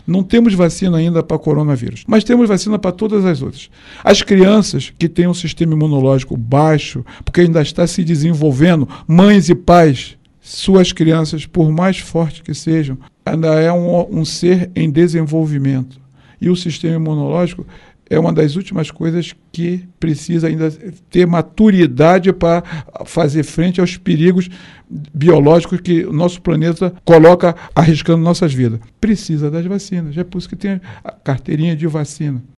Não temos vacina ainda para coronavírus, mas temos vacina para todas as outras. As crianças que têm um sistema imunológico baixo, porque ainda está se desenvolvendo, mães e pais, suas crianças, por mais fortes que sejam, ainda é um ser em desenvolvimento. E o sistema imunológico é uma das últimas coisas que precisa ainda ter maturidade para fazer frente aos perigos biológicos que o nosso planeta coloca arriscando nossas vidas. Precisa das vacinas. É por isso que tem a carteirinha de vacina.